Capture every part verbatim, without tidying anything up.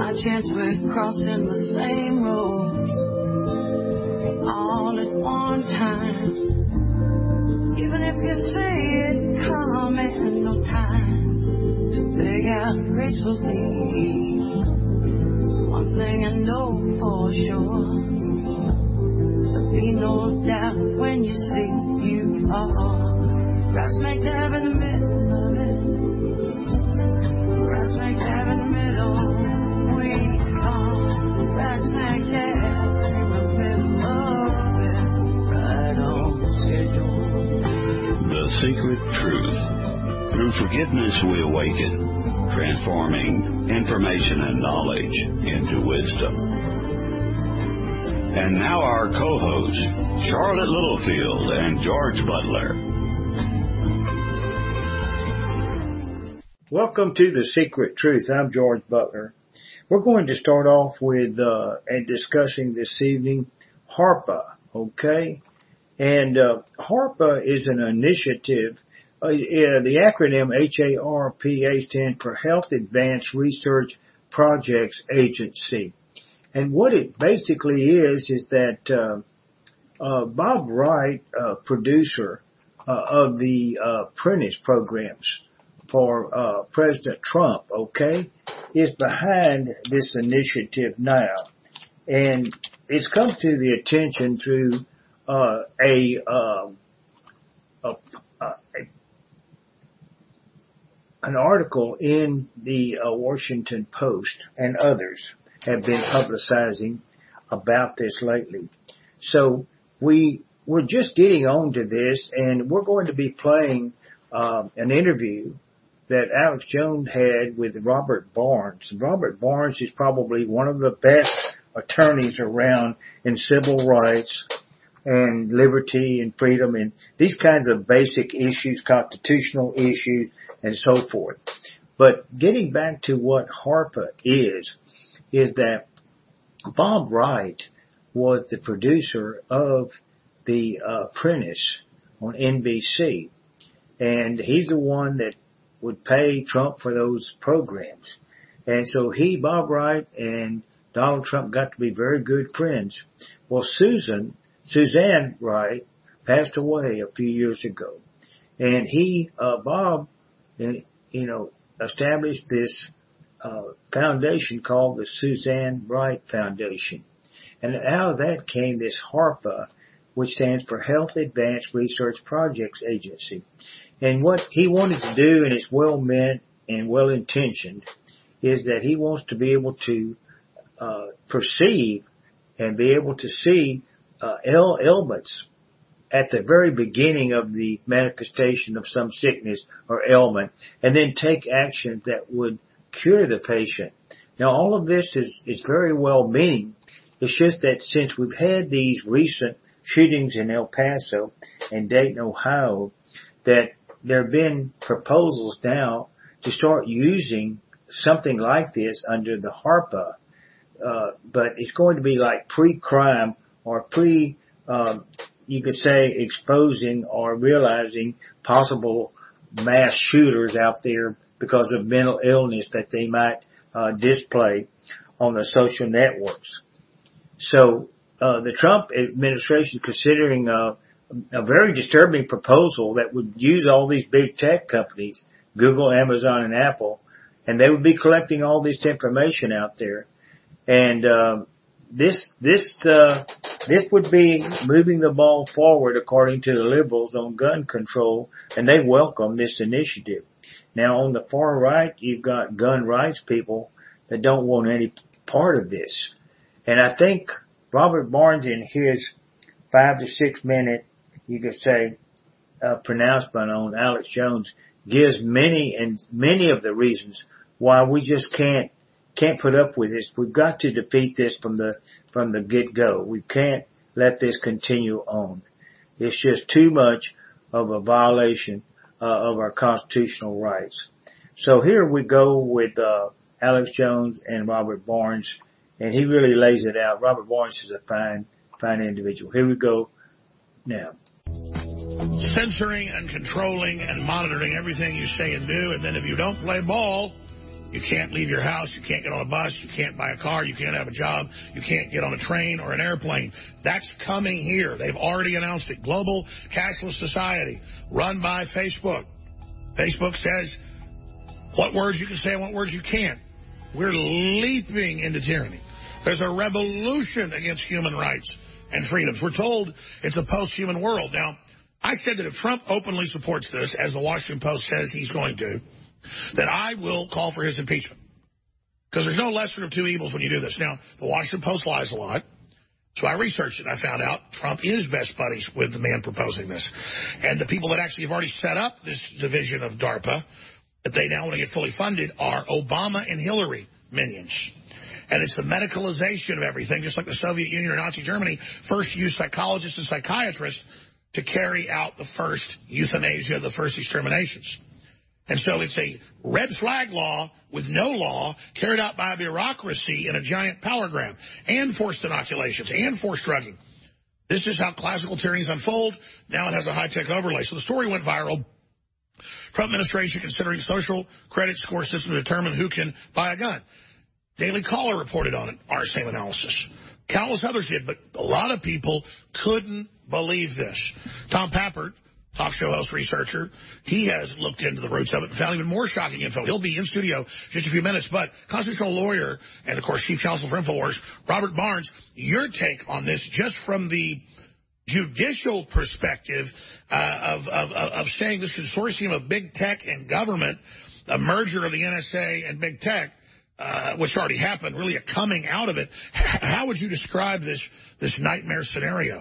By chance we're crossing the same roads all at one time. Even if you say it coming, no time to beg out gracefully. One thing I know for sure, there'll be no doubt when you see you are. Grass make dab in the middle of it. Grass make dab in the middle. We are. Grass make dab in the middle of it. Right on schedule. The Secret Truth. Through forgiveness we awaken, transforming information and knowledge into wisdom. And now our co-hosts, Charlotte Littlefield and George Butler. Welcome to The Secret Truth. I'm George Butler. We're going to start off with uh, and discussing this evening HARPA, okay? And uh, HARPA is an initiative. Uh, yeah, the acronym H A R P A stands for Health Advanced Research Projects Agency. And what it basically is, is that uh, uh, Bob Wright, uh, producer uh, of the uh, Apprentice programs for uh, President Trump, okay, is behind this initiative now. And it's come to the attention through uh, a, uh, a, a an article in the uh, Washington Post, and others have been publicizing about this lately. So we, we're just getting on to this, and we're going to be playing uh, an interview that Alex Jones had with Robert Barnes. Robert Barnes is probably one of the best attorneys around in civil rights and liberty and freedom and these kinds of basic issues, constitutional issues, and so forth. But getting back to what HARPA is, is that Bob Wright was the producer of The uh, Apprentice on N B C. And he's the one that would pay Trump for those programs. And so he, Bob Wright, and Donald Trump got to be very good friends. Well, Susan, Suzanne Wright passed away a few years ago. And he, uh, Bob, you know, established this uh, foundation called the Suzanne Wright Foundation. And out of that came this HARPA, which stands for Health Advanced Research Projects Agency. And what he wanted to do, and it's well meant and well intentioned, is that he wants to be able to uh, perceive and be able to see uh, ailments at the very beginning of the manifestation of some sickness or ailment, and then take action that would cure the patient. Now, all of this is, is very well meaning. It's just that since we've had these recent shootings in El Paso and Dayton, Ohio, that there have been proposals now to start using something like this under the HARPA, uh, but it's going to be like pre-crime or pre, um, you could say exposing or realizing possible mass shooters out there because of mental illness that they might uh, display on the social networks. So uh, the Trump administration is considering uh, a very disturbing proposal that would use all these big tech companies, Google, Amazon, and Apple, and they would be collecting all this information out there. And uh, this this uh, this would be moving the ball forward, according to the liberals, on gun control, and they welcome this initiative. Now, on the far right, you've got gun rights people that don't want any part of this. And I think Robert Barnes, in his five to six minute, you could say, uh, pronouncement on Alex Jones, gives many and many of the reasons why we just can't can't put up with this. We've got to defeat this from the from the get go. We can't let this continue on. It's just too much of a violation uh, of our constitutional rights. So here we go with uh, Alex Jones and Robert Barnes, and he really lays it out. Robert Barnes is a fine, fine individual. Here we go now. Censoring and controlling and monitoring everything you say and do, and then if you don't play ball, You can't leave your house. You can't get on a bus. You can't buy a car. You can't have a job. You can't get on a train or an airplane. That's coming here. They've already announced it. Global cashless society run by Facebook. Facebook says what words you can say and what words you can't. We're leaping into tyranny. There's a revolution against human rights and freedoms. We're told it's a post-human world. Now, I said that if Trump openly supports this, as the Washington Post says he's going to, then I will call for his impeachment. Because there's no lesser of two evils when you do this. Now, the Washington Post lies a lot. So I researched it and I found out Trump is best buddies with the man proposing this. And the people that actually have already set up this division of DARPA, that they now want to get fully funded, are Obama and Hillary minions. And it's the medicalization of everything, just like the Soviet Union or Nazi Germany first used psychologists and psychiatrists to carry out the first euthanasia, the first exterminations. And so it's a red flag law with no law carried out by a bureaucracy in a giant power grab, and forced inoculations and forced drugging. This is how classical tyrannies unfold. Now it has a high-tech overlay. So the story went viral. Trump administration considering social credit score system to determine who can buy a gun. Daily Caller reported on it, our same analysis. Countless others did, but a lot of people couldn't believe this. Tom Pappert, talk show host, researcher, he has looked into the roots of it and found even more shocking info. He'll be in studio just a few minutes, but constitutional lawyer and, of course, chief counsel for InfoWars, Robert Barnes, your take on this just from the judicial perspective uh, of, of, of saying this consortium of big tech and government, a merger of the N S A and big tech, uh, which already happened, really a coming out of it. How would you describe this, this nightmare scenario?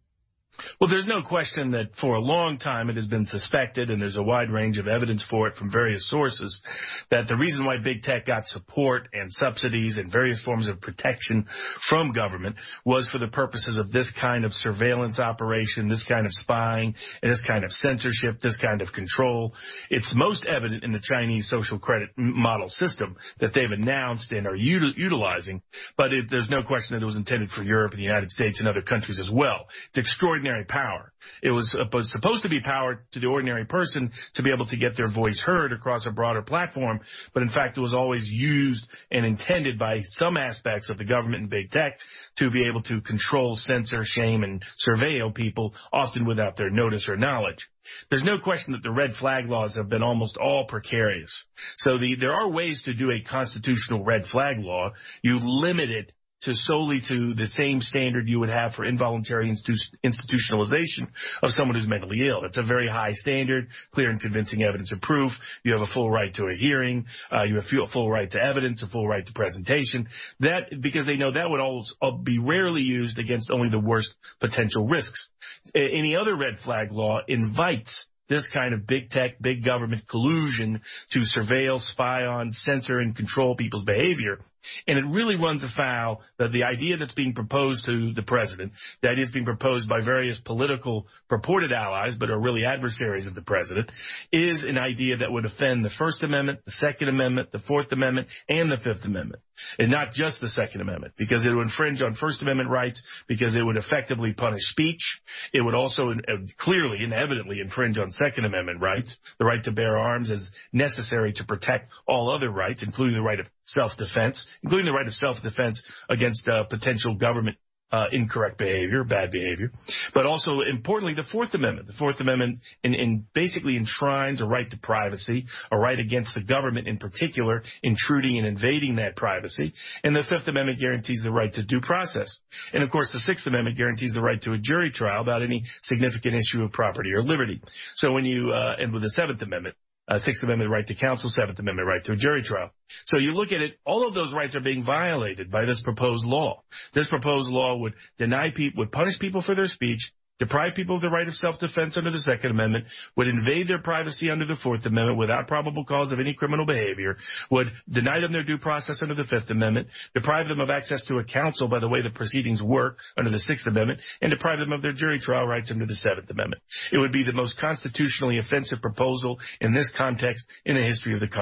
Well, there's no question that for a long time it has been suspected, and there's a wide range of evidence for it from various sources, that the reason why big tech got support and subsidies and various forms of protection from government was for the purposes of this kind of surveillance operation, this kind of spying, and this kind of censorship, this kind of control. It's most evident in the Chinese social credit model system that they've announced and are util- utilizing, but it, there's no question that it was intended for Europe and the United States and other countries as well. It's extraordinary power. It was supposed to be power to the ordinary person to be able to get their voice heard across a broader platform, but in fact it was always used and intended by some aspects of the government and big tech to be able to control, censor, shame, and surveil people, often without their notice or knowledge. There's no question that the red flag laws have been almost all precarious. So the, there are ways to do a constitutional red flag law. You limit it to solely to the same standard you would have for involuntary institu- institutionalization of someone who's mentally ill. It's a very high standard, clear and convincing evidence of proof. You have a full right to a hearing. Uh, you have a full right to evidence, a full right to presentation. That, because they know that would always be rarely used against only the worst potential risks. Any other red flag law invites this kind of big tech, big government collusion to surveil, spy on, censor, and control people's behavior. And it really runs afoul that the idea that's being proposed to the president, the idea that's being proposed by various political purported allies, but are really adversaries of the president, is an idea that would offend the First Amendment, the Second Amendment, the Fourth Amendment, and the Fifth Amendment. And not just the Second Amendment, because it would infringe on First Amendment rights, because it would effectively punish speech. It would also clearly and evidently infringe on Second Amendment rights, the right to bear arms as necessary to protect all other rights, including the right of self-defense, including the right of self-defense against uh, potential government uh, incorrect behavior, bad behavior, but also, importantly, the Fourth Amendment. The Fourth Amendment in, in basically enshrines a right to privacy, a right against the government in particular intruding and invading that privacy, and the Fifth Amendment guarantees the right to due process. And, of course, the Sixth Amendment guarantees the right to a jury trial about any significant issue of property or liberty. So when you, uh, and with the Seventh Amendment, Uh, Sixth Amendment right to counsel, Seventh Amendment right to a jury trial. So you look at it, all of those rights are being violated by this proposed law. This proposed law would deny people, would punish people for their speech, deprive people of the right of self-defense under the Second Amendment, would invade their privacy under the Fourth Amendment without probable cause of any criminal behavior, would deny them their due process under the Fifth Amendment, deprive them of access to a counsel by the way the proceedings work under the Sixth Amendment, and deprive them of their jury trial rights under the Seventh Amendment. It would be the most constitutionally offensive proposal in this context in the history of the country.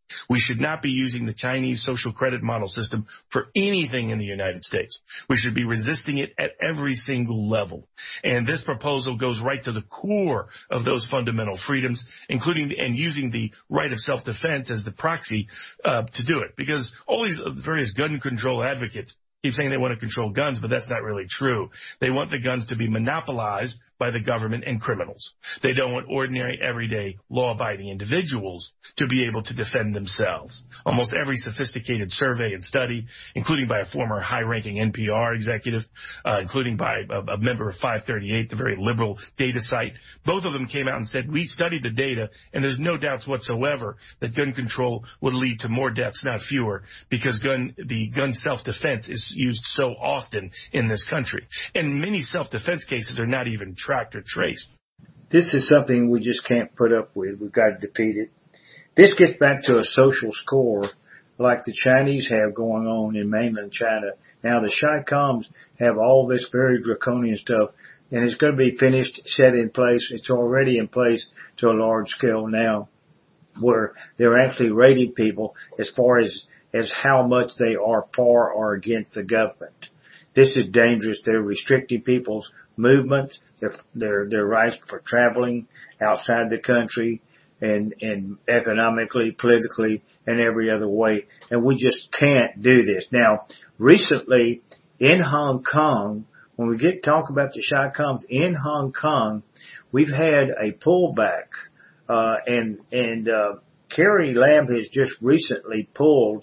We should not be using the Chinese social credit model system for anything in the United States. We should be resisting it at every single level. And this proposal goes right to the core of those fundamental freedoms, including the, and using the right of self-defense as the proxy uh, to do it. Because all these various gun control advocates keep saying they want to control guns, but that's not really true. They want the guns to be monopolized by the government and criminals. They don't want ordinary, everyday, law-abiding individuals to be able to defend themselves. Almost every sophisticated survey and study, including by a former high-ranking N P R executive, uh, including by a, a member of five thirty-eight, the very liberal data site, both of them came out and said, we studied the data, and there's no doubts whatsoever that gun control would lead to more deaths, not fewer, because gun the gun self-defense is used so often in this country. And many self-defense cases are not even tracked or traced. This is something we just can't put up with. We've got to defeat it. This gets back to a social score like the Chinese have going on in mainland China. Now the Chi-Coms have all this very draconian stuff, and it's going to be finished, set in place. It's already in place to a large scale now, where they're actually rating people as far as as how much they are for or against the government. This is dangerous. They're restricting people's movement, their their their rights for traveling outside the country, and and economically, politically, and every other way. And we just can't do this. Now, recently in Hong Kong, when we get to talk about the Chi-Coms in Hong Kong, we've had a pullback, uh, and and uh, Carrie Lam has just recently pulled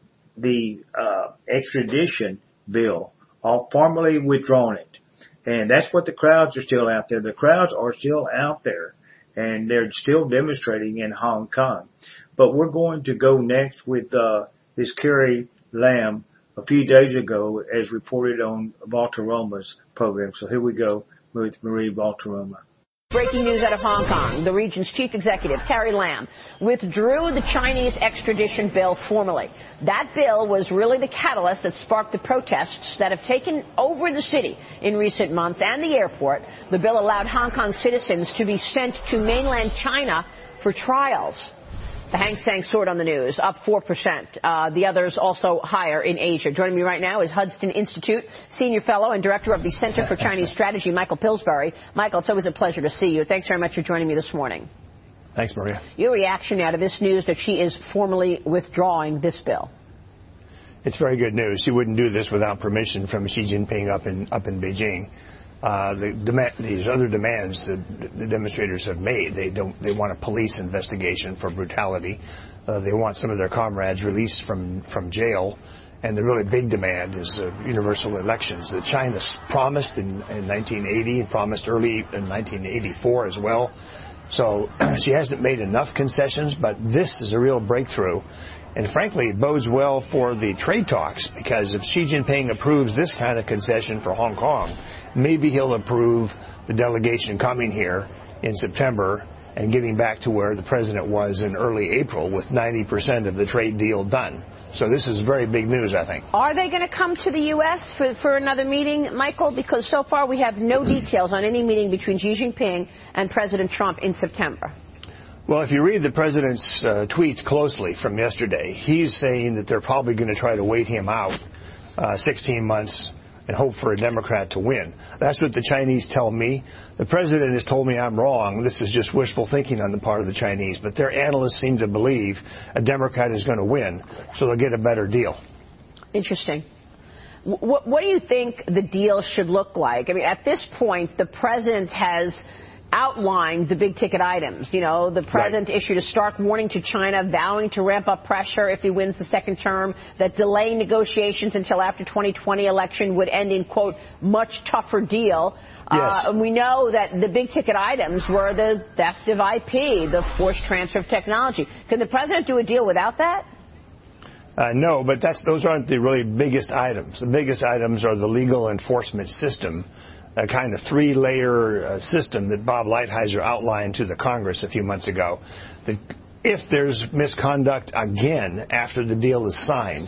the uh, extradition bill, or formally withdrawn it. And that's what the crowds are still out there. The crowds are still out there, and they're still demonstrating in Hong Kong. But we're going to go next with uh, this Carrie Lam a few days ago, as reported on Valterroma's program. So here we go with Marie Valterroma. Breaking news out of Hong Kong. The region's chief executive, Carrie Lam, withdrew the Chinese extradition bill formally. That bill was really the catalyst that sparked the protests that have taken over the city in recent months and the airport. The bill allowed Hong Kong citizens to be sent to mainland China for trials. The Hang Seng soared on the news, up four percent. Uh, the others also higher in Asia. Joining me right now is Hudson Institute Senior Fellow and Director of the Center for Chinese Strategy, Michael Pillsbury. Michael, it's always a pleasure to see you. Thanks very much for joining me this morning. Thanks, Maria. Your reaction now to this news that she is formally withdrawing this bill? It's very good news. She wouldn't do this without permission from Xi Jinping up in up in Beijing. Uh, the demand, these other demands that the demonstrators have made, they don't, they want a police investigation for brutality. Uh, they want some of their comrades released from, from jail. And the really big demand is uh, universal elections that China promised in, in nineteen eighty and promised early in nineteen eighty-four as well. So she hasn't made enough concessions, but this is a real breakthrough. And frankly, it bodes well for the trade talks, because if Xi Jinping approves this kind of concession for Hong Kong, maybe he'll approve the delegation coming here in September and getting back to where the president was in early April with ninety percent of the trade deal done. So this is very big news, I think. Are they going to come to the U S for, for another meeting, Michael? Because so far we have no details on any meeting between Xi Jinping and President Trump in September. Well, if you read the president's uh, tweets closely from yesterday, he's saying that they're probably going to try to wait him out uh, sixteen months and hope for a Democrat to win. That's what the Chinese tell me. The president has told me I'm wrong. This is just wishful thinking on the part of the Chinese. But their analysts seem to believe a Democrat is going to win, so they'll get a better deal. Interesting. What, what do you think the deal should look like? I mean, at this point, the president has outlined the big ticket items. You know, the president right. issued a stark warning to China, vowing to ramp up pressure if he wins the second term, that delaying negotiations until after twenty twenty election would end in, quote, much tougher deal. Yes. Uh, and we know that the big ticket items were the theft of I P, the forced transfer of technology. Can the president do a deal without that? Uh, no, but that's those aren't the really biggest items. The biggest items are the legal enforcement system, a kind of three-layer uh, system that Bob Lighthizer outlined to the Congress a few months ago. That if there's misconduct again after the deal is signed,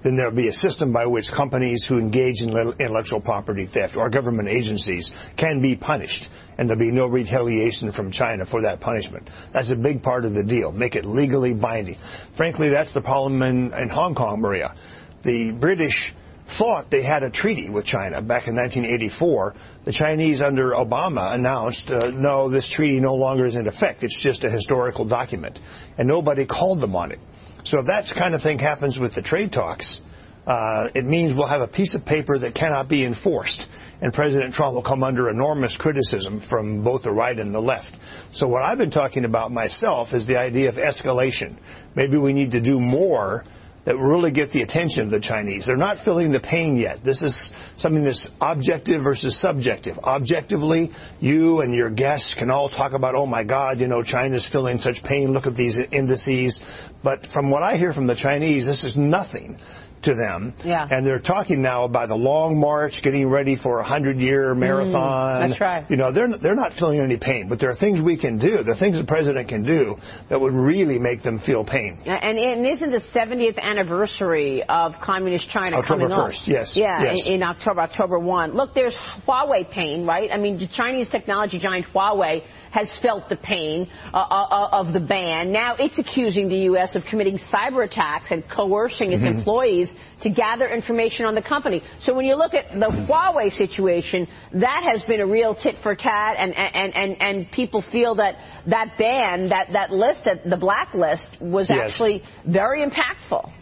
then there'll be a system by which companies who engage in intellectual property theft or government agencies can be punished, and there'll be no retaliation from China for that punishment. That's a big part of the deal. Make it legally binding. Frankly, that's the problem in, in Hong Kong, Maria. The British thought they had a treaty with China back in nineteen eighty-four. The Chinese under Obama announced, uh, no, this treaty no longer is in effect. It's just a historical document. And nobody called them on it. So if that kind of thing happens with the trade talks, uh, it means we'll have a piece of paper that cannot be enforced. And President Trump will come under enormous criticism from both the right and the left. So what I've been talking about myself is the idea of escalation. Maybe we need to do more that will really get the attention of the Chinese. They're not feeling the pain yet. This is something that's objective versus subjective. Objectively, you and your guests can all talk about, oh, my God, you know, China's feeling such pain. Look at these indices. But from what I hear from the Chinese, this is nothing to them. Yeah. And they're talking now about the long march, getting ready for a hundred-year marathon. Mm, that's right. You know, they're they're not feeling any pain, but there are things we can do, the things the president can do that would really make them feel pain. And, and isn't the seventieth anniversary of Communist China October coming up? first, yes. Yeah, yes. In, in October, October first. Look, there's Huawei pain, right? I mean, the Chinese technology giant Huawei has felt the pain uh, uh, of the ban. Now it's accusing the U S of committing cyber attacks and coercing its mm-hmm. employees to gather information on the company. So when you look at the Huawei situation, that has been a real tit for tat, and and and, and people feel that that ban, that that list, that the blacklist, was yes. actually very impactful.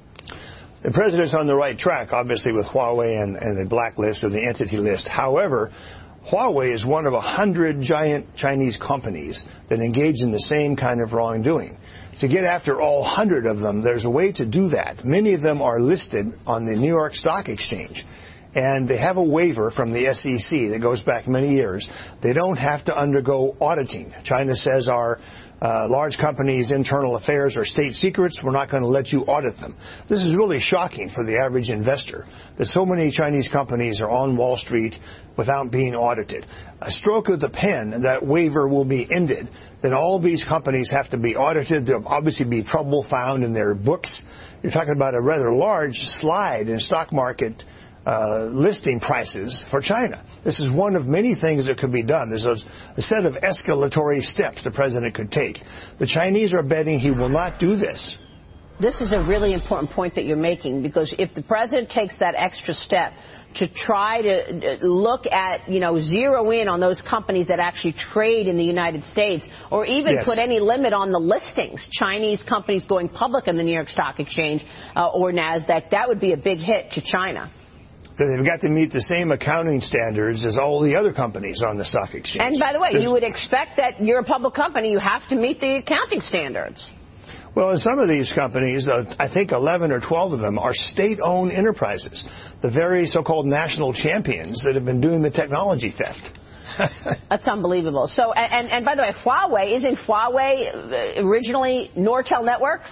The president's on the right track, obviously, with Huawei and, and the blacklist or the entity list. However, Huawei is one of a hundred giant Chinese companies that engage in the same kind of wrongdoing. To get after all hundred of them, there's a way to do that. Many of them are listed on the New York Stock Exchange, and they have a waiver from the S E C that goes back many years. They don't have to undergo auditing. China says our Uh, large companies' internal affairs are state secrets. We're not going to let you audit them. This is really shocking for the average investor, that so many Chinese companies are on Wall Street without being audited. A stroke of the pen, that waiver will be ended. Then all these companies have to be audited. There'll obviously be trouble found in their books. You're talking about a rather large slide in stock market Uh, listing prices for China. This is one of many things that could be done. There's a, a set of escalatory steps the president could take. The Chinese are betting he will not do this. This is a really important point that you're making, because if the president takes that extra step to try to look at, you know, zero in on those companies that actually trade in the United States, or even yes. put any limit on the listings, Chinese companies going public in the New York Stock Exchange uh, or NASDAQ, that would be a big hit to China. They've got to meet the same accounting standards as all the other companies on the stock exchange. And by the way, There's, you would expect that you're a public company, you have to meet the accounting standards. Well, in some of these companies, uh, I think eleven or twelve of them are state-owned enterprises, the very so-called national champions that have been doing the technology theft. That's unbelievable. So, and, and by the way, Huawei, isn't Huawei originally Nortel Networks?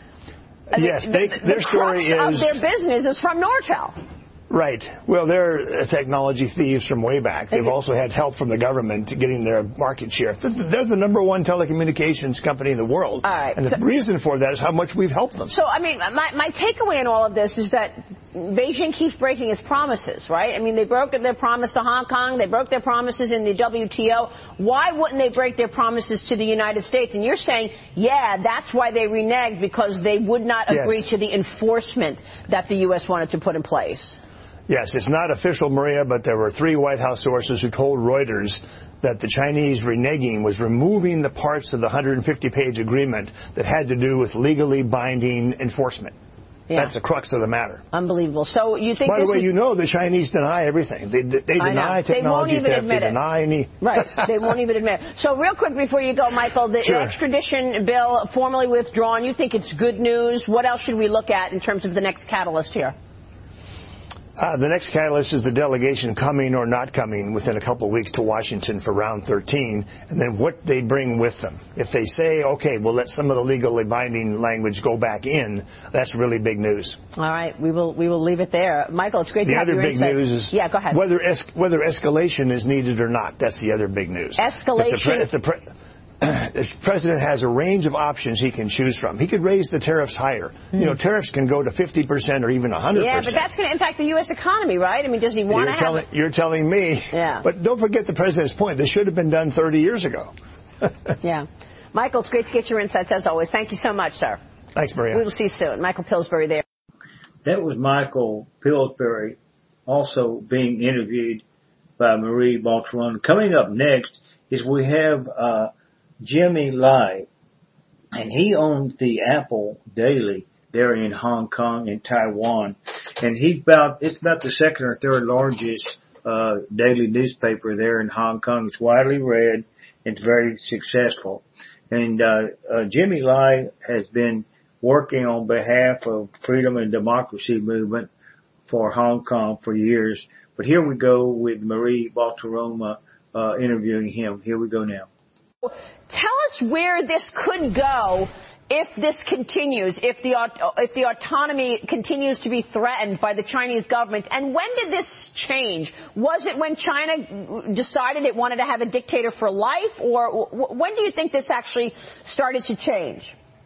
I mean, yes, they, the, their the story crux is... of their business is from Nortel. Right. Well, they're technology thieves from way back. They've also had help from the government getting their market share. They're the number one telecommunications company in the world. All right. And the so, reason for that is how much we've helped them. So, I mean, my, my takeaway in all of this is that Beijing keeps breaking its promises, right? I mean, they broke their promise to Hong Kong. They broke their promises in the W T O. Why wouldn't they break their promises to the United States? And you're saying, yeah, that's why they reneged, because they would not agree yes. to the enforcement that the U S wanted to put in place. Yes, it's not official, Maria, but there were three White House sources who told Reuters that the Chinese reneging was removing the parts of the one hundred fifty page agreement that had to do with legally binding enforcement. Yeah. That's the crux of the matter. Unbelievable. So you think By the this way, is... you know the Chinese deny everything. They, they deny technology they theft. They deny any... Right. They won't even admit it. So real quick before you go, Michael, the sure. extradition bill formally withdrawn. You think it's good news? What else should we look at in terms of the next catalyst here? Uh, the next catalyst is the delegation coming or not coming within a couple of weeks to Washington for round thirteen, and then what they bring with them. If they say, okay, we'll let some of the legally binding language go back in, that's really big news. All right, we will we will leave it there. Michael, it's great the to have your insight. The other big news is yeah, go ahead. whether es whether escalation is needed or not. That's the other big news. Escalation. If the pre if the pre the president has a range of options he can choose from. He could raise the tariffs higher. Mm. You know, tariffs can go to fifty percent or even one hundred percent. Yeah, but that's going to impact the U S economy, right? I mean, does he want to have... Telling, you're telling me. Yeah. But don't forget the president's point. This should have been done thirty years ago. Yeah. Michael, it's great to get your insights as always. Thank you so much, sir. Thanks, Maria. We will see you soon. Michael Pillsbury there. That was Michael Pillsbury also being interviewed by Marie Baltaron. Coming up next is we have uh, Jimmy Lai, and he owns the Apple Daily there in Hong Kong and Taiwan, and he's about it's about the second or third largest uh, daily newspaper there in Hong Kong. It's widely read. It's very successful. And uh, uh Jimmy Lai has been working on behalf of freedom and democracy movement for Hong Kong for years. But here we go with Marie Baltaron uh, interviewing him. Here we go now. Tell us where this could go if this continues, if the if the autonomy continues to be threatened by the Chinese government. And when did this change? Was it when China decided it wanted to have a dictator for life, or when do you think this actually started to change?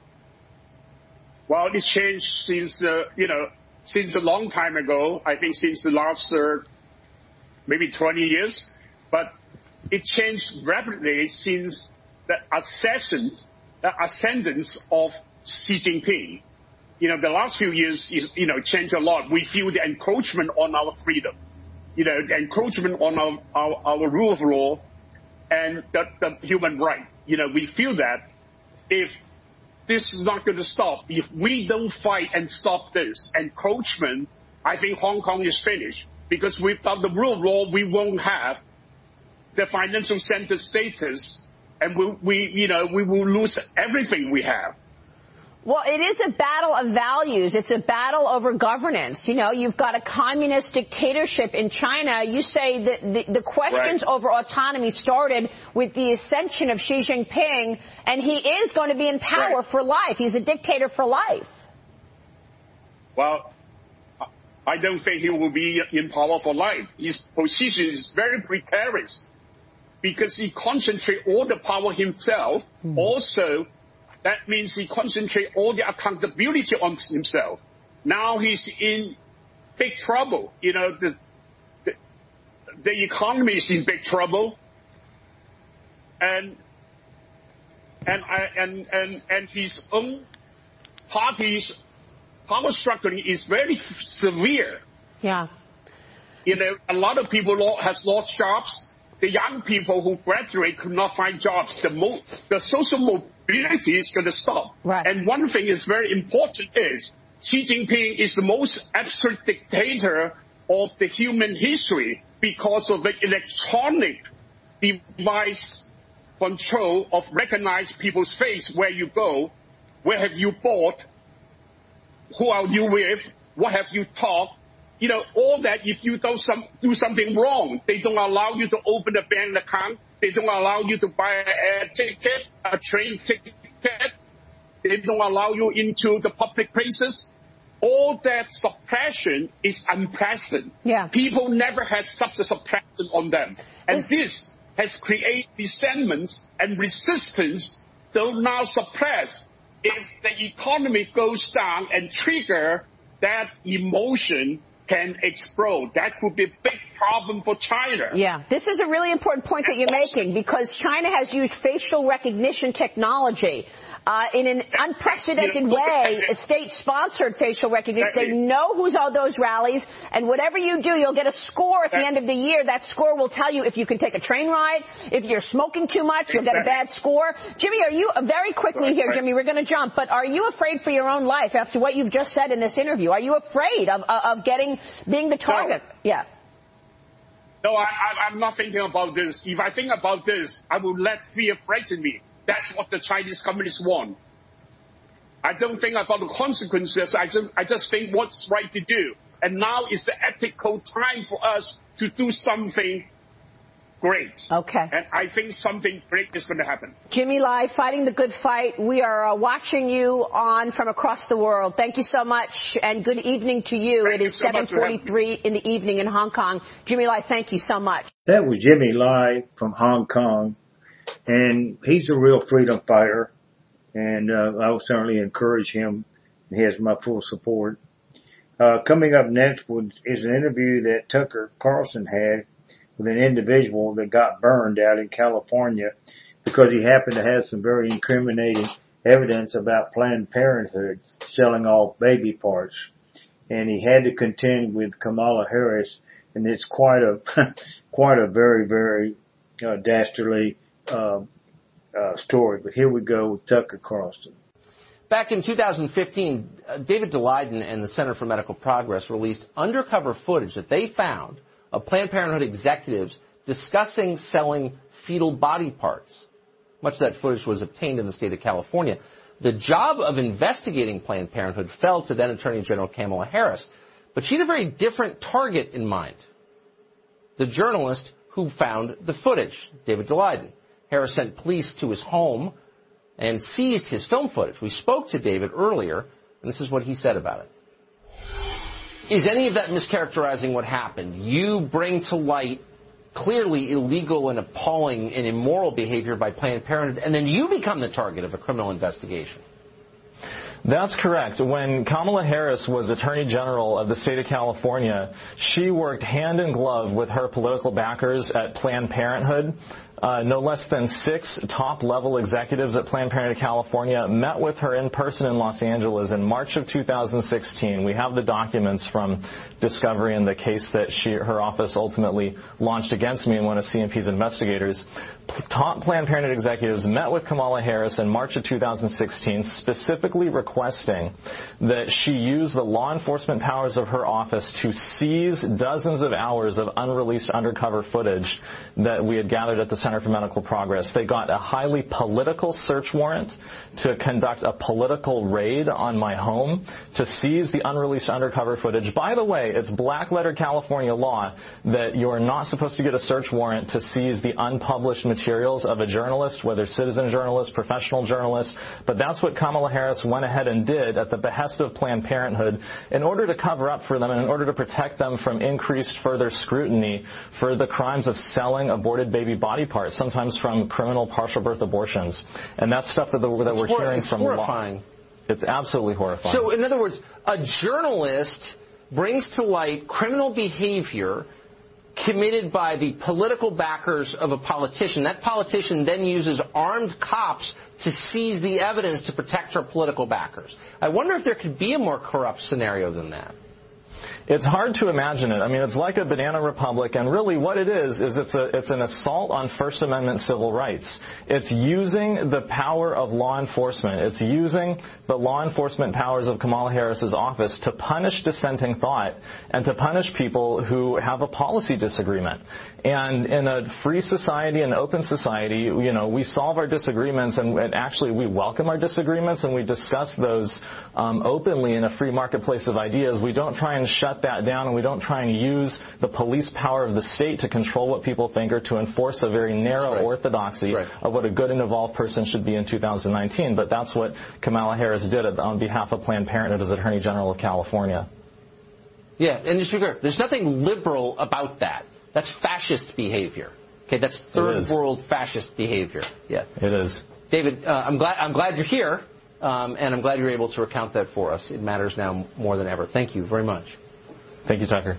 Well, it changed since uh, you know since a long time ago. I think since the last uh, maybe twenty years, but it changed rapidly since the ascendance, the ascendance of Xi Jinping. You know, the last few years, you know, changed a lot. We feel the encroachment on our freedom, you know, the encroachment on our, our, our rule of law and the, the human right. You know, we feel that if this is not going to stop, if we don't fight and stop this encroachment, I think Hong Kong is finished. Because without the rule of law, we won't have the financial center status, and we, we, you know, we will lose everything we have. Well, it is a battle of values. It's a battle over governance. You know, you've got a communist dictatorship in China. You say that the, the questions right. over autonomy started with the ascension of Xi Jinping, and he is going to be in power right. for life. He's a dictator for life. Well, I don't think he will be in power for life. His position is very precarious because he concentrates all the power himself. Mm. Also, that means he concentrates all the accountability on himself. Now he's in big trouble. You know, the, the, the economy is in big trouble. And, and, I, and, and, and his own party's power struggling is very severe. Yeah. You know, a lot of people have lost jobs. The young people who graduate could not find jobs. The, mo the social mobility is going to stop. Right. And one thing is very important is Xi Jinping is the most absolute dictator of the human history because of the electronic device control of recognize people's face, where you go, where have you bought, who are you with, what have you talked. You know, all that, if you do, some, do something wrong, they don't allow you to open a bank account. They don't allow you to buy a air ticket, a train ticket. They don't allow you into the public places. All that suppression is unprecedented. Yeah. People never had such a suppression on them. And this has created resentments and resistance, though now suppressed. If the economy goes down and trigger that emotion, can explode. That could be a big problem for China. Yeah, this is a really important point that you're making, because China has used facial recognition technology uh, in an unprecedented way, a state-sponsored facial recognition. Exactly. They know who's at those rallies, and whatever you do, you'll get a score at the end of the year. That score will tell you if you can take a train ride, if you're smoking too much, you'll get a bad score. Jimmy, are you, uh, very quickly right, here, right. Jimmy, we're going to jump, but are you afraid for your own life after what you've just said in this interview? Are you afraid of, uh, of getting, being the target? No. Yeah. No, I, I, I'm not thinking about this. If I think about this, I will let fear frighten me. That's what the Chinese communists want. I don't think about the consequences. I just, I just think what's right to do. And now is the ethical time for us to do something great. Okay. And I think something great is going to happen. Jimmy Lai, fighting the good fight. We are uh, watching you on from across the world. Thank you so much, and good evening to you. Thank it is so seven forty-three in the evening in Hong Kong. Jimmy Lai, thank you so much. That was Jimmy Lai from Hong Kong. And he's a real freedom fighter, and uh, I will certainly encourage him. He has my full support. Uh, coming up next is an interview that Tucker Carlson had with an individual that got burned out in California because he happened to have some very incriminating evidence about Planned Parenthood selling off baby parts. And he had to contend with Kamala Harris, and it's quite a, quite a very, very uh, dastardly uh, uh, story. But here we go with Tucker Carlson. Back in two thousand fifteen, uh, David Daleiden and the Center for Medical Progress released undercover footage that they found of Planned Parenthood executives discussing selling fetal body parts. Much of that footage was obtained in the state of California. The job of investigating Planned Parenthood fell to then Attorney General Kamala Harris, but she had a very different target in mind. The journalist who found the footage, David Daleiden. Harris sent police to his home and seized his film footage. We spoke to David earlier, and this is what he said about it. Is any of that mischaracterizing what happened? You bring to light clearly illegal and appalling and immoral behavior by Planned Parenthood, and then you become the target of a criminal investigation. That's correct. When Kamala Harris was Attorney General of the state of California, she worked hand in glove with her political backers at Planned Parenthood. Uh, no less than six top-level executives at Planned Parenthood California met with her in person in Los Angeles in March of two thousand sixteen. We have the documents from discovery in the case that she, her office ultimately launched against me and one of C and P's investigators. Top Planned Parenthood executives met with Kamala Harris in March of two thousand sixteen, specifically requesting that she use the law enforcement powers of her office to seize dozens of hours of unreleased undercover footage that we had gathered at the Center for Medical Progress. They got a highly political search warrant to conduct a political raid on my home to seize the unreleased undercover footage. By the way, it's black-letter California law that you're not supposed to get a search warrant to seize the unpublished materials of a journalist, whether citizen journalist, professional journalist, but that's what Kamala Harris went ahead and did at the behest of Planned Parenthood in order to cover up for them and in order to protect them from increased further scrutiny for the crimes of selling aborted baby body parts, sometimes from criminal partial birth abortions. And that's stuff that, the, that we're hearing it's from horrifying. law. It's absolutely horrifying. So, in other words, a journalist brings to light criminal behavior committed by the political backers of a politician. That politician then uses armed cops to seize the evidence to protect her political backers. I wonder if there could be a more corrupt scenario than that. It's hard to imagine it. I mean, it's like a banana republic, and really what it is is it's a it's an assault on First Amendment civil rights. It's using the power of law enforcement. It's using the law enforcement powers of Kamala Harris's office to punish dissenting thought and to punish people who have a policy disagreement. And in a free society, an open society, you know, we solve our disagreements, and, and actually we welcome our disagreements, and we discuss those um, openly in a free marketplace of ideas. We don't try and shut that down, and we don't try and use the police power of the state to control what people think or to enforce a very narrow right. orthodoxy right. of what a good and evolved person should be in two thousand nineteen. But that's what Kamala Harris did on behalf of Planned Parenthood as Attorney General of California. Yeah, and just to be clear, there's nothing liberal about that. That's fascist behavior. Okay, that's third world fascist behavior. Yeah, it is. David, uh, I'm glad I'm glad you're here, um, and I'm glad you're able to recount that for us. It matters now more than ever. Thank you very much. Thank you, Tucker.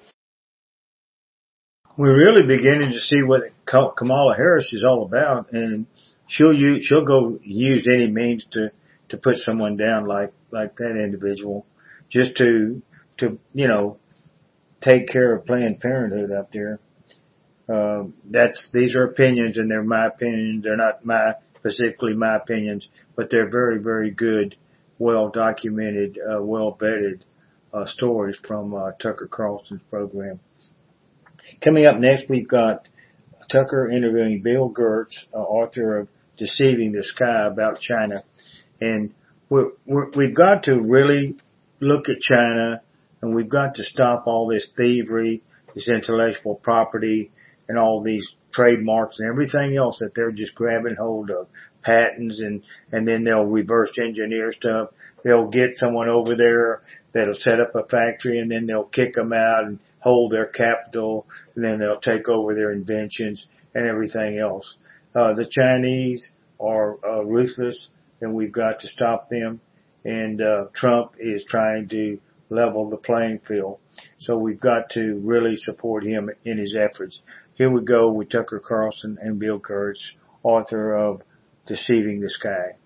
We're really beginning to see what Kamala Harris is all about, and she'll use, she'll go use any means to to put someone down like like that individual, just to to you know take care of Planned Parenthood out there. Uh, that's these are opinions, and they're my opinions. They're not my specifically my opinions, but they're very very good, well documented, uh, well vetted. Uh, stories from uh, Tucker Carlson's program. Coming up next, we've got Tucker interviewing Bill Gertz, uh, author of Deceiving the Sky about China. And we're, we're, we've got to really look at China, and we've got to stop all this thievery, this intellectual property, and all these trademarks and everything else that they're just grabbing hold of, patents, and, and then they'll reverse engineer stuff. They'll get someone over there that'll set up a factory, and then they'll kick them out and hold their capital, and then they'll take over their inventions and everything else. uh, the Chinese are uh, ruthless, and we've got to stop them. And uh, Trump is trying to level the playing field. So we've got to really support him in his efforts. Here we go with Tucker Carlson and Bill Gertz, author of Deceiving the Sky.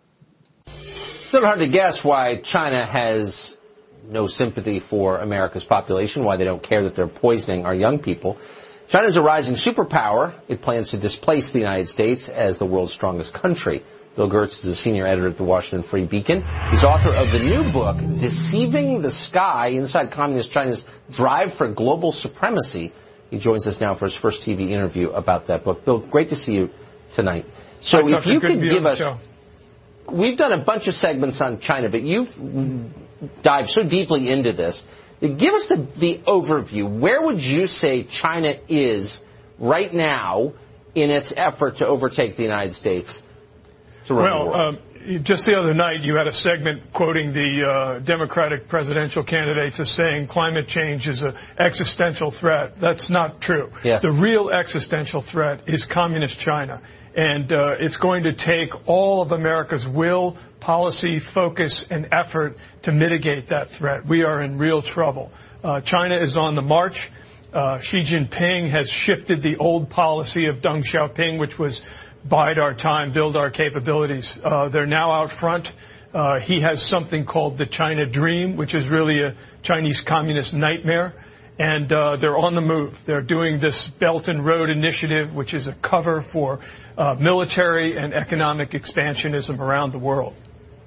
It's not hard to guess why China has no sympathy for America's population, why they don't care that they're poisoning our young people. China is a rising superpower. It plans to displace the United States as the world's strongest country. Bill Gertz is a senior editor at the Washington Free Beacon. He's author of the new book, Deceiving the Sky, Inside Communist China's Drive for Global Supremacy. He joins us now for his first T V interview about that book. Bill, great to see you tonight. So Hi, if you could give us... Show. We've done a bunch of segments on China, but you've dived so deeply into this. Give us the, the overview. Where would you say China is right now in its effort to overtake the United States? Well, um, just the other night you had a segment quoting the uh, Democratic presidential candidates as saying climate change is an existential threat. That's not true. Yes. The real existential threat is communist China. And uh, it's going to take all of America's will, policy, focus, and effort to mitigate that threat. We are in real trouble. Uh, China is on the march. Uh, Xi Jinping has shifted the old policy of Deng Xiaoping, which was bide our time, build our capabilities. Uh, they're now out front. Uh, he has something called the China Dream, which is really a Chinese communist nightmare. And uh, they're on the move. They're doing this Belt and Road Initiative, which is a cover for uh, military and economic expansionism around the world.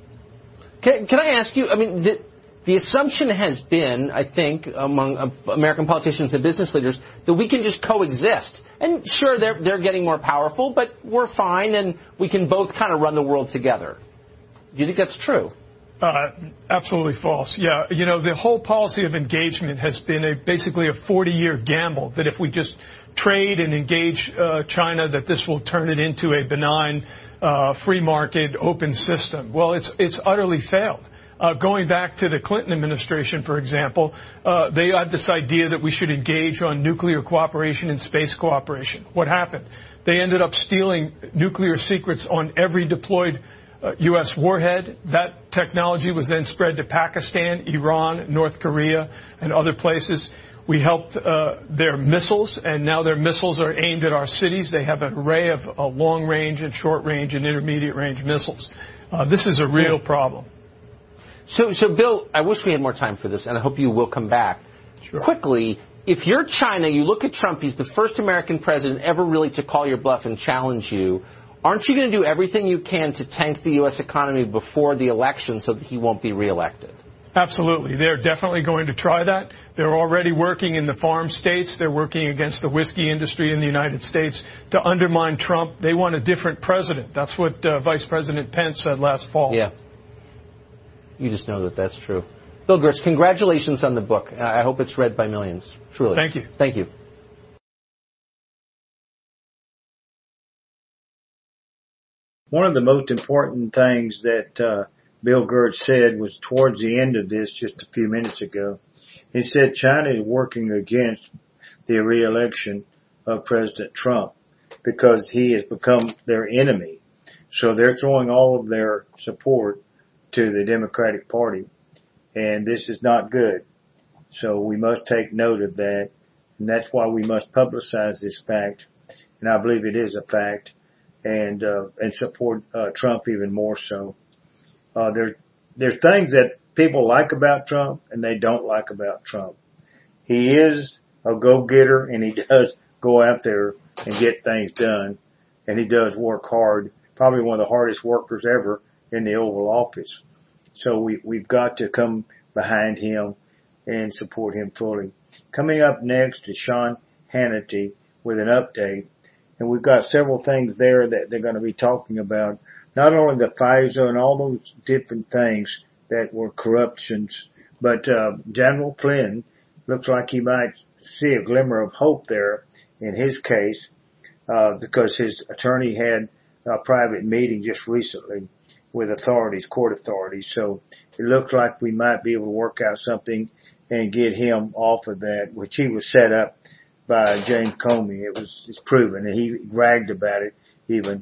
Can, can I ask you, I mean, the, the assumption has been, I think, among uh, American politicians and business leaders, that we can just coexist. And sure, they're, they're getting more powerful, but we're fine, and we can both kind of run the world together. Do you think that's true? Uh, absolutely false. Yeah, you know, the whole policy of engagement has been a basically a forty-year gamble that if we just trade and engage uh, China, that this will turn it into a benign, uh, free market, open system. Well, it's it's utterly failed. Uh, going back to the Clinton administration, for example, uh, they had this idea that we should engage on nuclear cooperation and space cooperation. What happened? They ended up stealing nuclear secrets on every deployed Uh, U S warhead. That technology was then spread to Pakistan, Iran, North Korea, and other places. We helped uh, their missiles, and now their missiles are aimed at our cities. They have an array of uh, long-range and short-range and intermediate-range missiles. Uh, this is a real problem. So, so, Bill, I wish we had more time for this, and I hope you will come back. Sure. Quickly, if you're China, you look at Trump, he's the first American president ever really to call your bluff and challenge you. Aren't you going to do everything you can to tank the U S economy before the election so that he won't be reelected? Absolutely. They're definitely going to try that. They're already working in the farm states. They're working against the whiskey industry in the United States to undermine Trump. They want a different president. That's what uh, Vice President Pence said last fall. Yeah. You just know that that's true. Bill Gertz, congratulations on the book. I hope it's read by millions. Truly. Thank you. Thank you. One of the most important things that uh, Bill Gertz said was towards the end of this, just a few minutes ago. He said China is working against the re-election of President Trump because he has become their enemy. So they're throwing all of their support to the Democratic Party, and this is not good. So we must take note of that, and that's why we must publicize this fact, and I believe it is a fact. And uh, and support uh, Trump even more so. Uh, there there's things that people like about Trump and they don't like about Trump. He is a go-getter and he does go out there and get things done, and he does work hard. Probably one of the hardest workers ever in the Oval Office. So we we've got to come behind him and support him fully. Coming up next is Sean Hannity with an update. And we've got several things there that they're going to be talking about. Not only the FISA and all those different things that were corruptions, but uh, General Flynn looks like he might see a glimmer of hope there in his case, uh, because his attorney had a private meeting just recently with authorities, court authorities. So it looks like we might be able to work out something and get him off of that, which he was set up by James Comey. It was, it's proven, and he bragged about it even.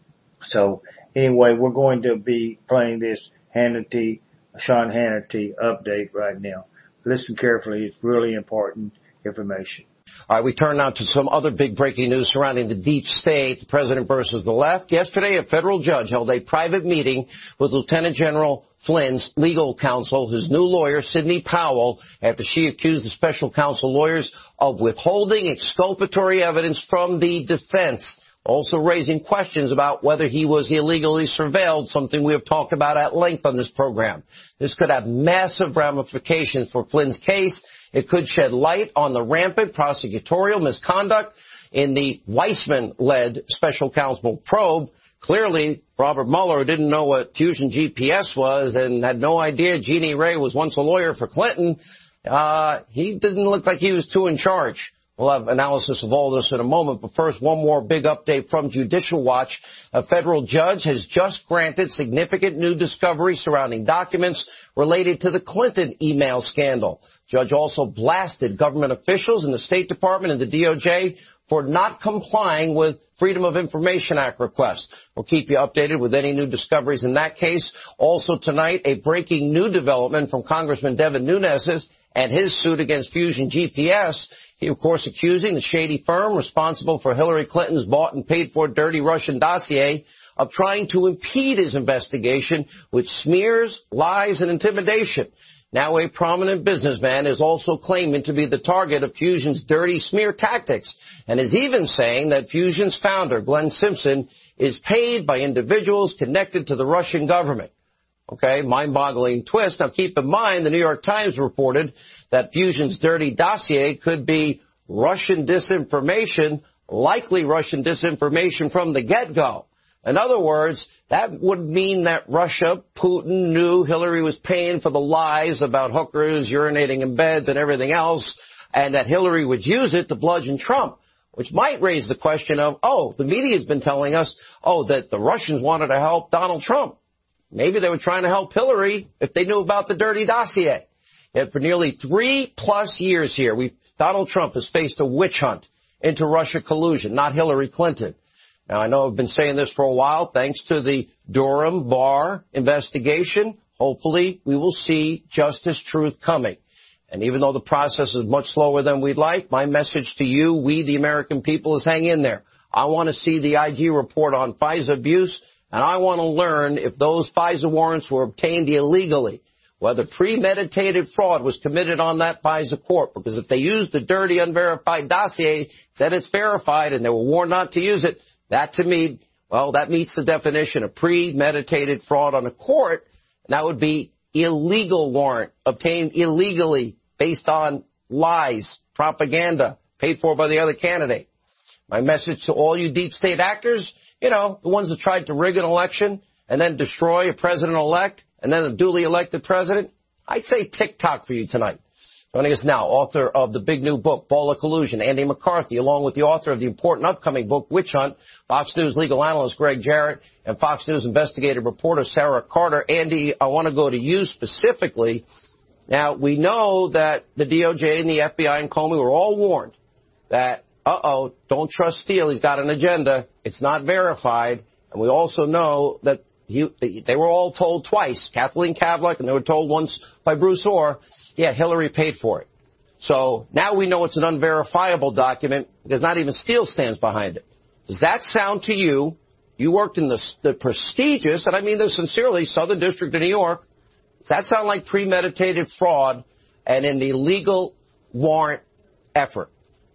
So anyway, we're going to be playing this Hannity, Sean Hannity update right now. Listen carefully. It's really important information. All right, we turn now to some other big breaking news surrounding the deep state, the president versus the left. Yesterday, a federal judge held a private meeting with Lieutenant General Flynn's legal counsel, his new lawyer, Sidney Powell, after she accused the special counsel lawyers of withholding exculpatory evidence from the defense, also raising questions about whether he was illegally surveilled, something we have talked about at length on this program. This could have massive ramifications for Flynn's case. It could shed light on the rampant prosecutorial misconduct in the Weissman-led special counsel probe. Clearly, Robert Mueller, who didn't know what Fusion G P S was and had no idea Jeannie Ray was once a lawyer for Clinton, uh, he didn't look like he was too in charge. We'll have analysis of all this in a moment, but first, one more big update from Judicial Watch. A federal judge has just granted significant new discovery surrounding documents related to the Clinton email scandal. Judge also blasted government officials in the State Department and the D O J for not complying with Freedom of Information Act requests. We'll keep you updated with any new discoveries in that case. Also tonight, a breaking new development from Congressman Devin Nunes and his suit against Fusion G P S. He, of course, accusing the shady firm responsible for Hillary Clinton's bought and paid for dirty Russian dossier of trying to impede his investigation with smears, lies, and intimidation. Now a prominent businessman is also claiming to be the target of Fusion's dirty smear tactics and is even saying that Fusion's founder, Glenn Simpson, is paid by individuals connected to the Russian government. Okay, mind-boggling twist. Now, keep in mind, the New York Times reported that Fusion's dirty dossier could be Russian disinformation, likely Russian disinformation from the get-go. In other words, that would mean that Russia, Putin, knew Hillary was paying for the lies about hookers urinating in beds and everything else, and that Hillary would use it to bludgeon Trump, which might raise the question of, oh, the media has been telling us, oh, that the Russians wanted to help Donald Trump. Maybe they were trying to help Hillary if they knew about the dirty dossier. And for nearly three plus years here, we Donald Trump has faced a witch hunt into Russia collusion, not Hillary Clinton. Now, I know I've been saying this for a while. Thanks to the Durham Barr investigation, hopefully we will see justice, truth coming. And even though the process is much slower than we'd like, my message to you, we the American people, is hang in there. I want to see the I G report on FISA abuse. And I want to learn if those FISA warrants were obtained illegally, whether premeditated fraud was committed on that FISA court. Because if they used the dirty, unverified dossier, said it's verified, and they were warned not to use it, that to me, well, that meets the definition of premeditated fraud on a court. And that would be illegal warrant obtained illegally based on lies, propaganda, paid for by the other candidate. My message to all you deep state actors, you know, the ones that tried to rig an election and then destroy a president-elect and then a duly elected president, I'd say tick-tock for you tonight. Joining us now, author of the big new book, Ball of Collusion, Andy McCarthy, along with the author of the important upcoming book, Witch Hunt, Fox News legal analyst Greg Jarrett, and Fox News investigative reporter Sarah Carter. Andy, I want to go to you specifically. Now, we know that the D O J and the F B I and Comey were all warned that, uh-oh, don't trust Steele. He's got an agenda. It's not verified. And we also know that he, they were all told twice, Kathleen Kavlik, and they were told once by Bruce Orr, yeah, Hillary paid for it. So now we know it's an unverifiable document because not even Steele stands behind it. Does that sound to you? You worked in the, the prestigious, and I mean this sincerely, Southern District of New York. Does that sound like premeditated fraud and an illegal warrant effort?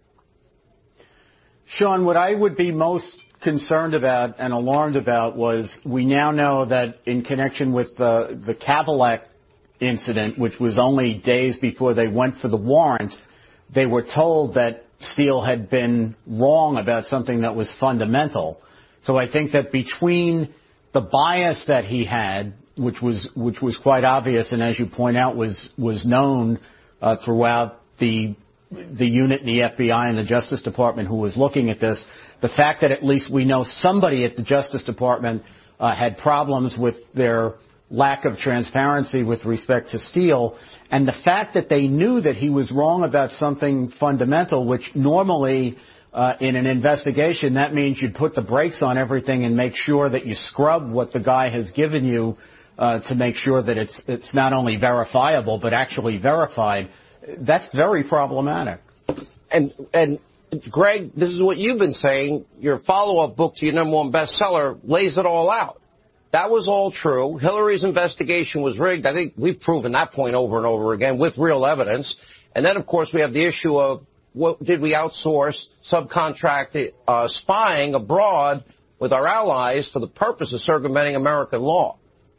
Sean, what I would be most concerned about and alarmed about was we now know that in connection with the, the Kavlik incident, which was only days before they went for the warrant, they were told that Steele had been wrong about something that was fundamental. So I think that between the bias that he had, which was which was quite obvious, and as you point out, was was known uh, throughout the the unit, the F B I and the Justice Department who was looking at this, the fact that at least we know somebody at the Justice Department uh, had problems with their lack of transparency with respect to Steele, and the fact that they knew that he was wrong about something fundamental, which normally uh, in an investigation, that means you'd put the brakes on everything and make sure that you scrub what the guy has given you uh, to make sure that it's it's not only verifiable but actually verified. That's very problematic. And and Greg, this is what you've been saying. Your follow-up book to your number one bestseller lays it all out. That was all true. Hillary's investigation was rigged. I think we've proven that point over and over again with real evidence. And then, of course, we have the issue of what did we outsource, subcontract uh, spying abroad with our allies for the purpose of circumventing American law.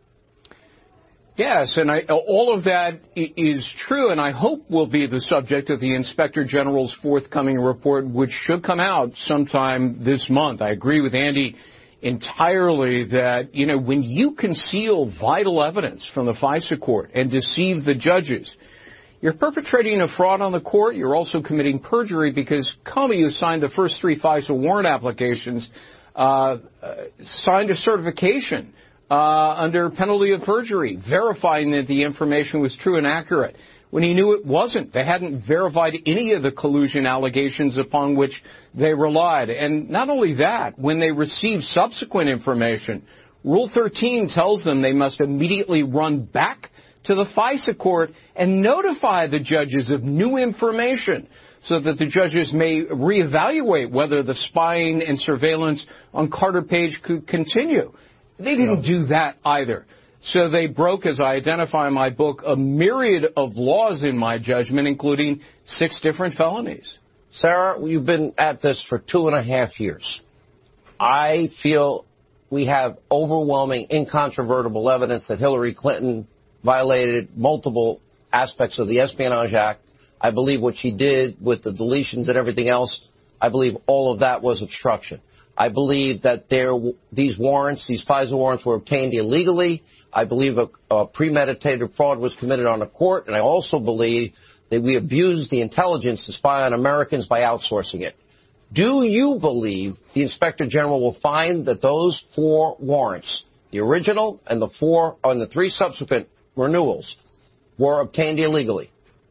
Yes, and I, all of that is true, and I hope will be the subject of the Inspector General's forthcoming report, which should come out sometime this month. I agree with Andy entirely that, you know, when you conceal vital evidence from the FISA court and deceive the judges, you're perpetrating a fraud on the court. You're also committing perjury because Comey, who signed the first three FISA warrant applications, uh, uh signed a certification uh under penalty of perjury, verifying that the information was true and accurate, when he knew it wasn't. They hadn't verified any of the collusion allegations upon which they relied. And not only that, when they received subsequent information, Rule thirteen tells them they must immediately run back to the FISA court and notify the judges of new information so that the judges may reevaluate whether the spying and surveillance on Carter Page could continue. They didn't do that either. So they broke, as I identify in my book, a myriad of laws in my judgment, including six different felonies. Sarah, you've been at this for two and a half years. I feel we have overwhelming, incontrovertible evidence that Hillary Clinton violated multiple aspects of the Espionage Act. I believe what she did with the deletions and everything else, I believe all of that was obstruction. I believe that there, these warrants, these FISA warrants were obtained illegally. I believe a, a premeditated fraud was committed on the court. And I also believe that we abused the intelligence to spy on Americans by outsourcing it. Do you believe the Inspector General will find that those four warrants, the original and the four and the three subsequent renewals, were obtained illegally?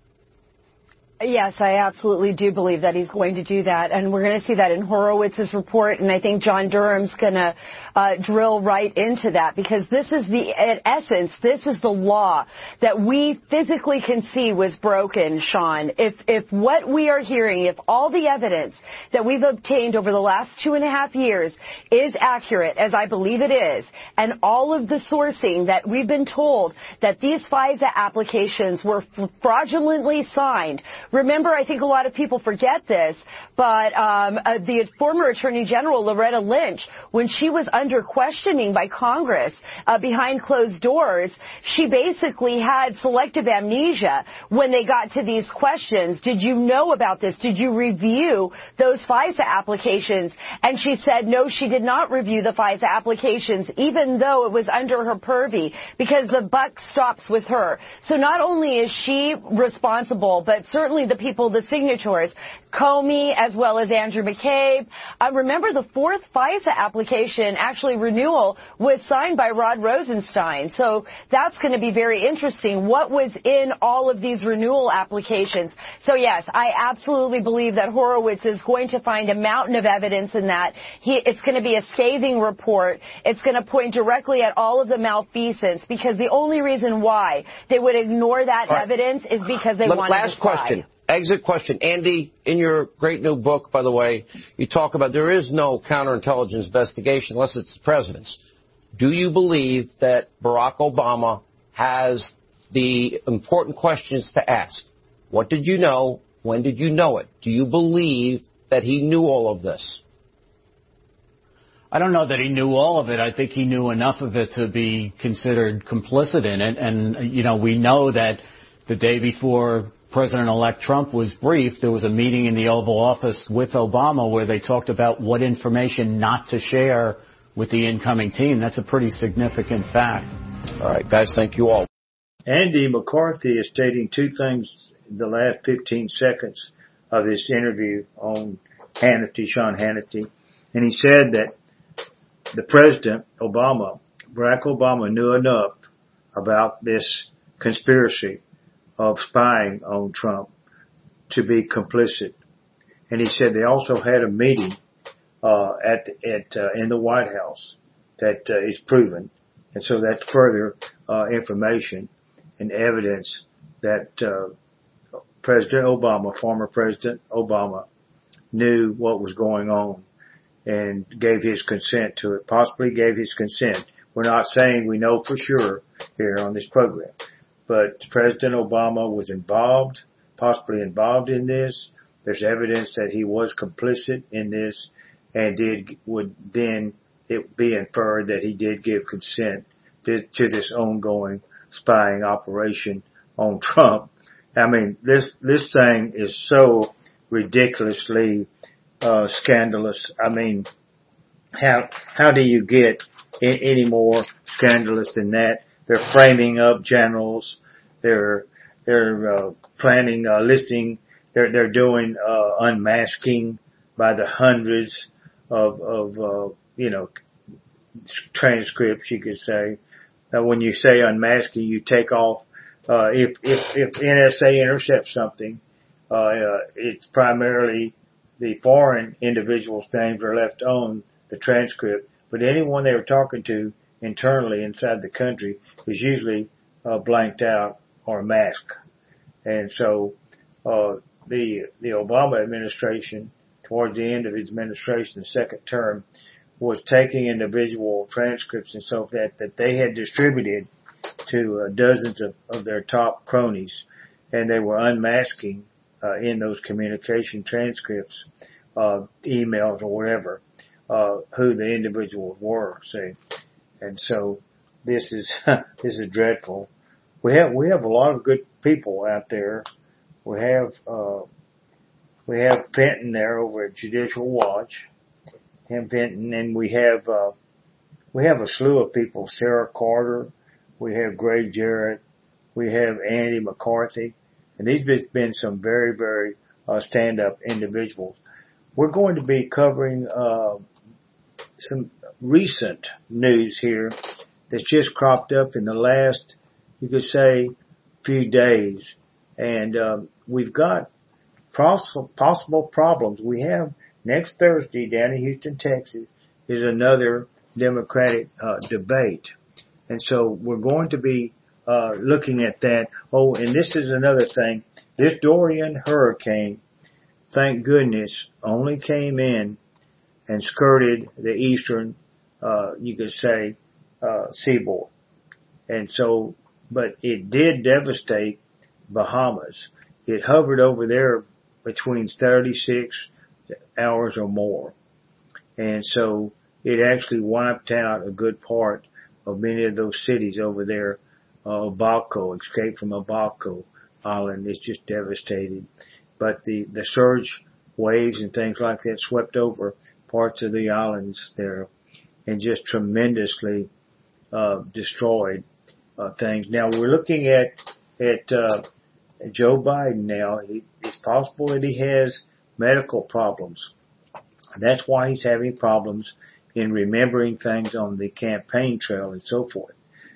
Yes, I absolutely do believe that he's going to do that. And we're going to see that in Horowitz's report. And I think John Durham's going to uh, drill right into that, because this is the, in essence, this is the law that we physically can see was broken, Sean. If, if what we are hearing, if all the evidence that we've obtained over the last two and a half years is accurate, as I believe it is, and all of the sourcing that we've been told that these FISA applications were fraudulently signed. Remember, I think a lot of people forget this, but um, uh, the former Attorney General, Loretta Lynch, when she was under questioning by Congress uh, behind closed doors, she basically had selective amnesia when they got to these questions. Did you know about this? Did you review those FISA applications? And she said, no, she did not review the FISA applications, even though it was under her purview, because the buck stops with her. So not only is she responsible, but certainly the people, the signatories, Comey as well as Andrew McCabe. Uh, remember, the fourth FISA application, actually renewal, was signed by Rod Rosenstein. So that's going to be very interesting. What was in all of these renewal applications? So, yes, I absolutely believe that Horowitz is going to find a mountain of evidence in that. He, it's going to be a scathing report. It's going to point directly at all of the malfeasance, because the only reason why they would ignore that right. evidence is because they wanted last to spy. Question. Exit question. Andy, in your great new book, by the way, you talk about there is no counterintelligence investigation unless it's the president's. Do you believe that Barack Obama has the important questions to ask? What did you know? When did you know it? Do you believe that he knew all of this? I don't know that he knew all of it. I think he knew enough of it to be considered complicit in it. And, you know, we know that the day before President-elect Trump was briefed, there was a meeting in the Oval Office with Obama where they talked about what information not to share with the incoming team. That's a pretty significant fact. All right, guys, thank you all. Andy McCarthy is stating two things in the last fifteen seconds of this interview on Hannity, Sean Hannity. And he said that the President, Obama, Barack Obama, knew enough about this conspiracy of spying on Trump to be complicit. And he said they also had a meeting uh, at at uh, in the White House that uh, is proven, and so that's further uh, information and evidence that uh, President Obama, former President Obama, knew what was going on and gave his consent to it. Possibly gave his consent. We're not saying we know for sure here on this program, but President Obama was involved, possibly involved in this. There's evidence that he was complicit in this, and did would then it be inferred that he did give consent to, to this ongoing spying operation on Trump. I mean, this this thing is so ridiculously uh scandalous. I mean, how how do you get any more scandalous than that? They're framing up generals. They're they're uh, planning uh, listing. They're they're doing uh, unmasking by the hundreds of of uh, you know transcripts. You could say. Now, when you say unmasking, you take off. Uh, if if if N S A intercepts something, uh, uh, it's primarily the foreign individuals' names are left on the transcript. But anyone they were talking to internally inside the country is usually uh, blanked out or masked. And so uh, the the Obama administration, towards the end of his administration, the second term, was taking individual transcripts and so that that they had distributed to uh, dozens of, of their top cronies, and they were unmasking uh, in those communication transcripts, uh, emails or whatever, uh, who the individuals were. See, and so this is this is dreadful. We have we have a lot of good people out there. We have uh, we have Fenton there over at Judicial Watch, him Fenton, and we have uh, we have a slew of people. Sarah Carter, we have Greg Jarrett, we have Andy McCarthy, and these have been some very very uh, stand-up individuals. We're going to be covering uh, some recent news here that's just cropped up in the last, you could say, few days. And um, we've got possible, possible problems. We have next Thursday down in Houston, Texas, is another Democratic uh, debate. And so we're going to be uh, looking at that. Oh, and this is another thing. This Dorian hurricane, thank goodness, only came in and skirted the eastern, uh, you could say, uh, seaboard. And so, but it did devastate Bahamas. It hovered over there between thirty-six hours or more. And so it actually wiped out a good part of many of those cities over there. Uh, Abaco, escape from Abaco Island is just devastated. But the, the surge waves and things like that swept over parts of the islands there and just tremendously uh, destroyed uh, things. Now we're looking at at uh, Joe Biden now. He, it's possible that he has medical problems. That's why he's having problems in remembering things on the campaign trail and so forth.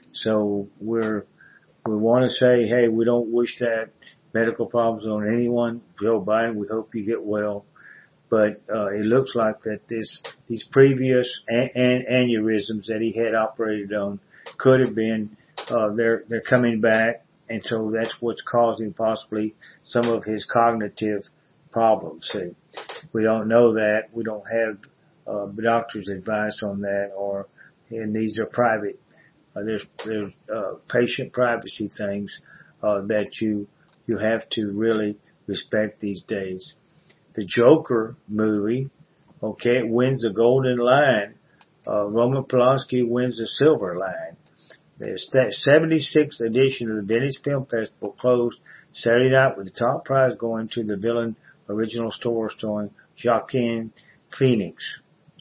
So we're we want to say, hey, we don't wish that medical problems on anyone. Joe Biden, we hope you get well. But uh, it looks like that this these previous an- an- aneurysms that he had operated on could have been uh, they're they're coming back, and so that's what's causing possibly some of his cognitive problems. See, we don't know that. We don't have uh, doctor's advice on that, or and these are private. Uh, there's there's uh, patient privacy things uh, that you you have to really respect these days. The Joker movie, okay, it wins the Golden Lion. Uh, Roman Polanski wins the Silver Lion. The seventy-sixth edition of the Venice Film Festival closed Saturday night with the top prize going to the villain original story starring Joaquin Phoenix.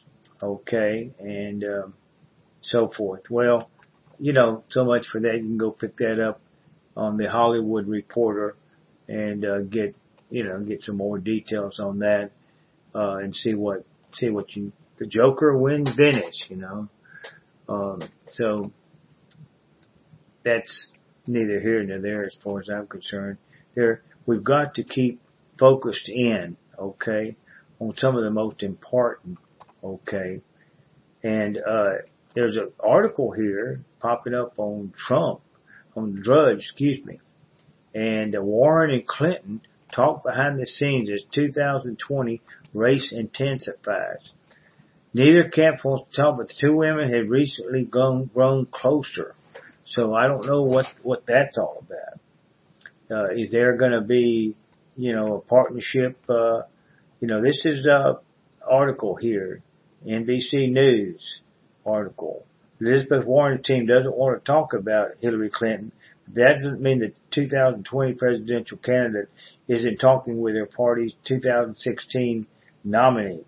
Okay, and um, so forth. Well, you know, so much for that. You can go pick that up on the Hollywood Reporter and uh, get, you know, get some more details on that uh, and see what see what you. The Joker wins Venice, you know. Um, so that's neither here nor there as far as I'm concerned. There, we've got to keep focused in, okay? on some of the most important, okay. And, uh, there's an article here popping up on Trump, on Drudge, excuse me. And uh, Warren and Clinton talk behind the scenes as two thousand twenty race intensifies. Neither camp wants to talk, but the two women had recently grown, grown closer. So I don't know what, what that's all about. Uh, is there going to be, you know, a partnership? Uh, you know, this is a article here, N B C News article. Elizabeth Warren's team doesn't want to talk about Hillary Clinton. That doesn't mean the two thousand twenty presidential candidate isn't talking with their party's two thousand sixteen nominee.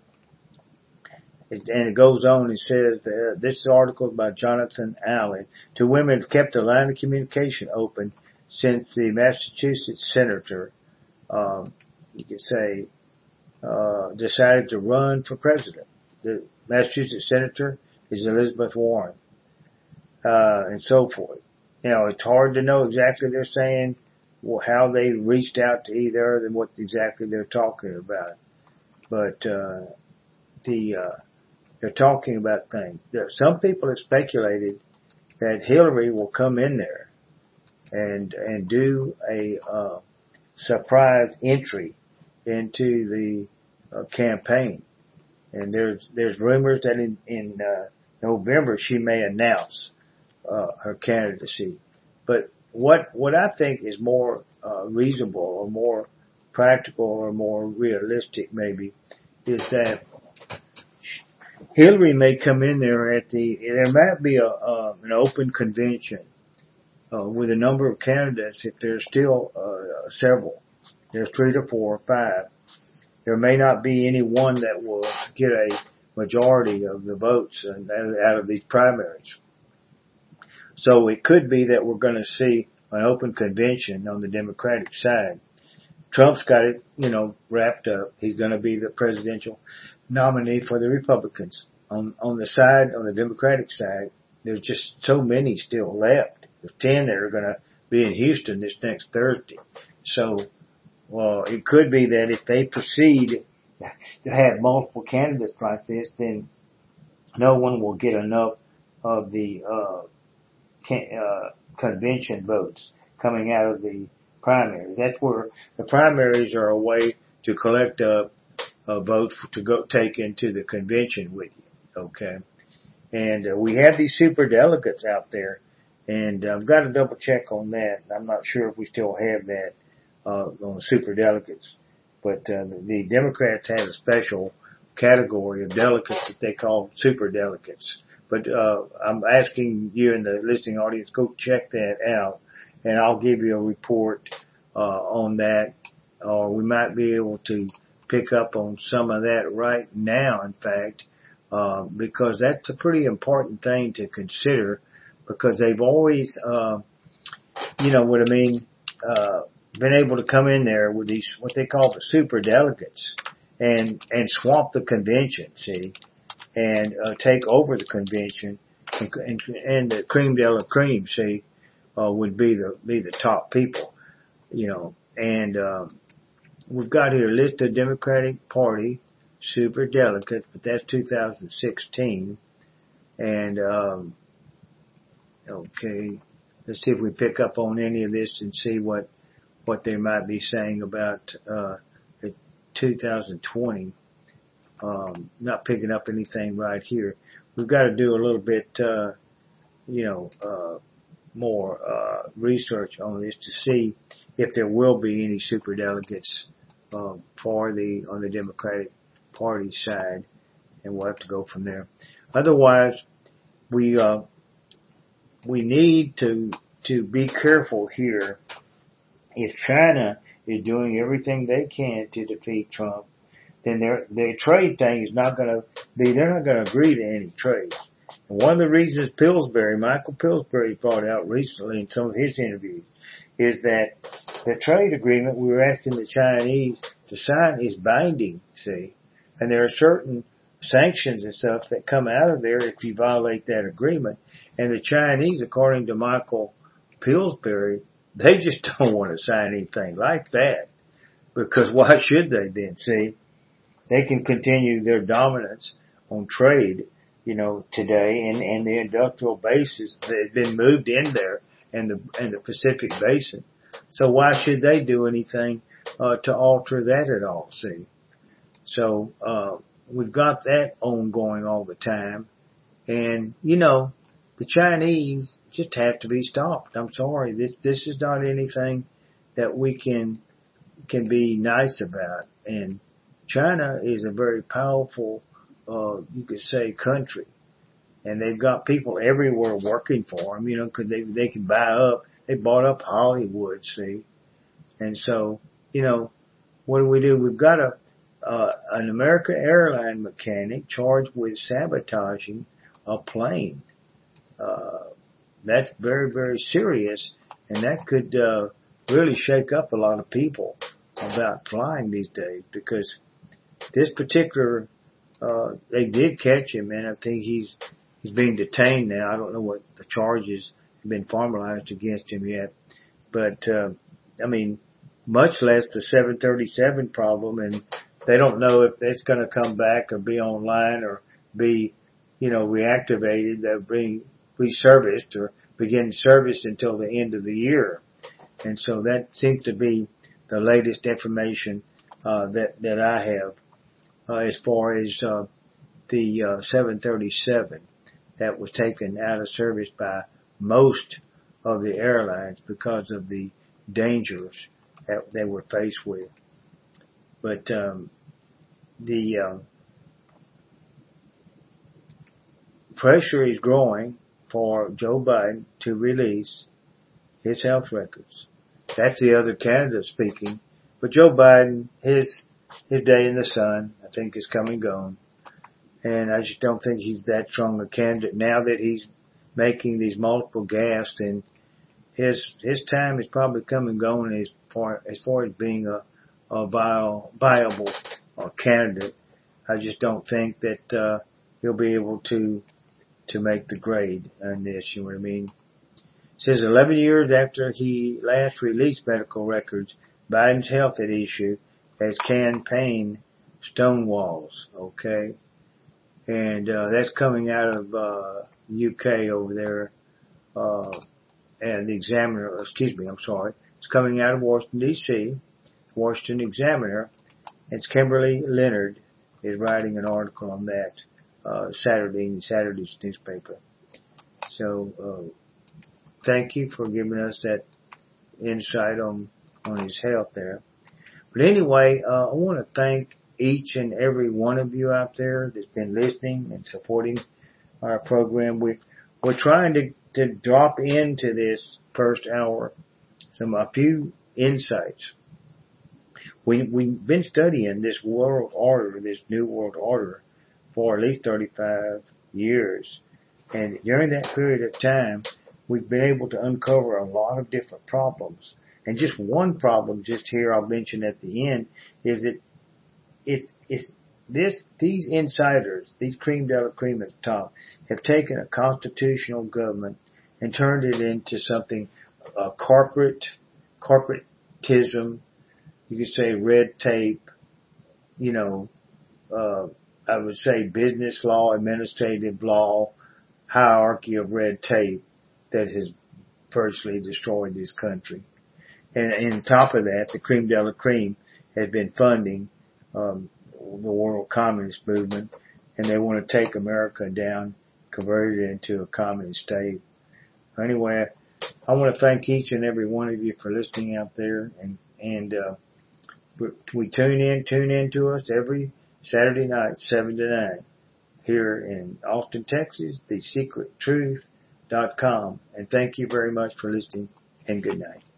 It, and it goes on and says that this article by Jonathan Allen. Two women have kept the line of communication open since the Massachusetts senator, um, you could say, uh, decided to run for president. The Massachusetts senator is Elizabeth Warren, uh, and so forth. You know, it's hard to know exactly they're saying, well, how they reached out to either and what exactly they're talking about. But, uh, the, uh, they're talking about things. Some people have speculated that Hillary will come in there and, and do a, uh, surprise entry into the uh, campaign. And there's, there's rumors that in, in, uh, November she may announce, uh, her candidacy. But what, what I think is more, uh, reasonable or more practical or more realistic maybe is that Hillary may come in there at the, there might be a, uh, an open convention, uh, with a number of candidates if there's still, uh, several. There's three to four or five. There may not be any one that will get a majority of the votes out of these primaries. So it could be that we're going to see an open convention on the Democratic side. Trump's got it, you know, wrapped up. He's going to be the presidential nominee for the Republicans. On, on the side, on the Democratic side, there's just so many still left. There's ten that are going to be in Houston this next Thursday. So, well, it could be that if they proceed to have multiple candidates like this, then no one will get enough of the, uh, can, uh, convention votes coming out of the primaries. That's where the primaries are a way to collect up uh, votes to go take into the convention with you. Okay. And uh, we have these super delegates out there, and I've got to double check on that. I'm not sure if we still have that, uh, on super delegates, but, uh, the Democrats have a special category of delegates that they call super delegates. But, uh, I'm asking you in the listening audience, go check that out, and I'll give you a report, uh, on that, or we might be able to pick up on some of that right now, in fact, uh, because that's a pretty important thing to consider, because they've always, uh, you know what I mean, uh, been able to come in there with these, what they call the super delegates, and, and swamp the convention, see, and, uh, take over the convention, and, and, and the cream de la cream, see, uh, would be the, be the top people, you know, and, um, we've got here a list of Democratic Party super delegates, but that's two thousand sixteen, and, um, okay, let's see if we pick up on any of this and see what, what they might be saying about, uh, the two thousand twenty. Um, not picking up anything right here. We've got to do a little bit, uh, you know, uh, more, uh, research on this to see if there will be any super delegates, uh, for the, on the Democratic Party side, and we'll have to go from there. Otherwise, we, uh, we need to, to be careful here. If China is doing everything they can to defeat Trump, then their, their trade thing is not going to be, they're not going to agree to any trade. And one of the reasons Pillsbury, Michael Pillsbury brought out recently in some of his interviews, is that the trade agreement we were asking the Chinese to sign is binding, see? And there are certain sanctions and stuff that come out of there if you violate that agreement. And the Chinese, according to Michael Pillsbury, they just don't want to sign anything like that. Because why should they then, see? they can continue their dominance on trade, you know, today, and, and the industrial bases that have been moved in there and the, and the Pacific Basin. So why should they do anything, uh, to alter that at all, see? So, uh, we've got that ongoing all the time. And, you know, the Chinese just have to be stopped. I'm sorry. This, this is not anything that we can, can be nice about. And China is a very powerful, uh, you could say country. And they've got people everywhere working for them, you know, cause they, they can buy up. They bought up Hollywood, see? And so, you know, what do we do? We've got a, uh, an American airline mechanic charged with sabotaging a plane. Uh, that's very, very serious, and that could, uh, really shake up a lot of people about flying these days, because this particular, uh, they did catch him, and I think he's, he's being detained now. I don't know what the charges have been formalized against him yet, but, uh, I mean, much less the seven thirty-seven problem, and they don't know if it's going to come back or be online or be, you know, reactivated. They're being reserviced or begin service until the end of the year. And so that seems to be the latest information, uh, that, that I have, uh, as far as, uh, the, uh, seven thirty-seven that was taken out of service by most of the airlines because of the dangers that they were faced with. But, um, the, um, pressure is growing for Joe Biden to release his health records. That's the other candidate speaking. But Joe Biden, his, his day in the sun, I think, is come and gone. And I just don't think he's that strong a candidate now that he's making these multiple gaffes, and his, his time is probably come and gone as far, as far as being a, a viable, viable uh, candidate. I just don't think that, uh, he'll be able to, to make the grade on this, you know what I mean? It says eleven years after he last released medical records, Biden's health at issue as campaign stonewalls, okay? And, uh, that's coming out of, uh, U K over there, uh, and the Examiner, excuse me, I'm sorry. It's coming out of Washington, D C, Washington Examiner. It's Kimberly Leonard is writing an article on that, uh, Saturday in Saturday's newspaper. So, uh, thank you for giving us that insight on, on his health there. But anyway, uh, I want to thank each and every one of you out there that's been listening and supporting our program. We, we're trying to, to drop into this first hour some, a few insights. We, we've been studying this world order, this new world order, for at least thirty-five years. And during that period of time, we've been able to uncover a lot of different problems. And just one problem just here I'll mention at the end is that it, it's this, these insiders, these cream de la cream at the top, have taken a constitutional government and turned it into something, uh, corporate, corporatism, you could say red tape, you know, uh, I would say business law, administrative law, hierarchy of red tape that has virtually destroyed this country. And on top of that, the cream de la cream has been funding, um, the world communist movement, and they want to take America down, convert it into a communist state. Anyway, I want to thank each and every one of you for listening out there, and, and, uh, we tune in, tune in to us every Saturday night, seven to nine, here in Austin, Texas, the secret truth dot com. And thank you very much for listening, and good night.